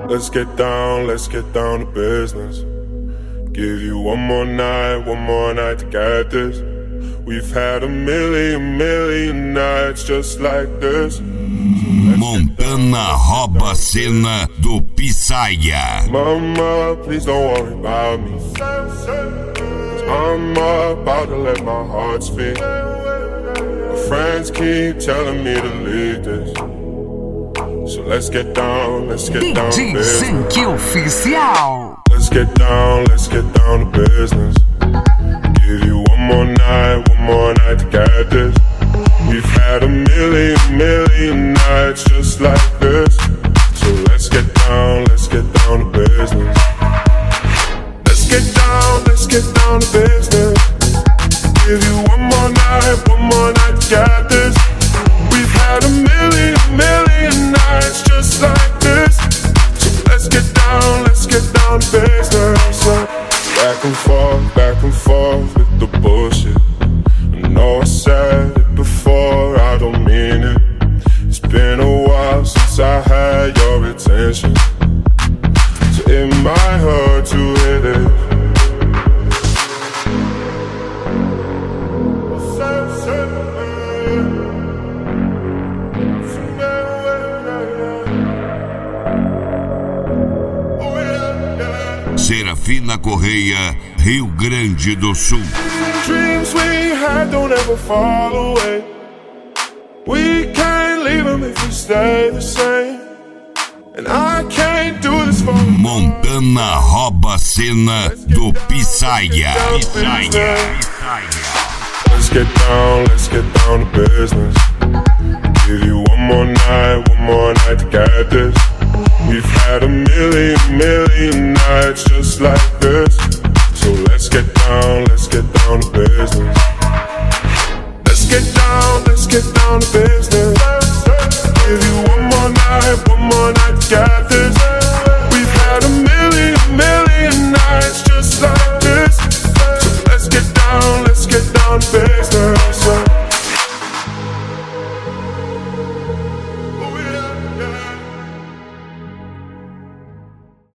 Let's get down to business. Give you one more night to get this. We've had a million nights just like this. Montana rouba a cena do Psyia. Mama, please don't worry about me. 'Cause I'm about to let my heart speak. My friends keep telling me to leave this. So let's get down to business. DJ Zenk Oficial. Let's get down to business. Give you one more night to get this. We've had a million nights just like this. So let's get down to business. Let's get down to business. Give you one more night to get this. We've had a million nights just like this. So let's get down to business. Back and forth with the bullshit. I know I said it before, I don't mean it. It's been a while since I had your attention, so it might hurt to hit it. Serafina Correia, Rio Grande do Sul. Dreams we had don't ever fall away. We can't leave them if we stay the same. And I can't do this for Montana rouba a cena do Psyia. Let's get down to business. Give you one more night to get this. We've had a million nights just like this. So let's get down to business. Let's get down to business.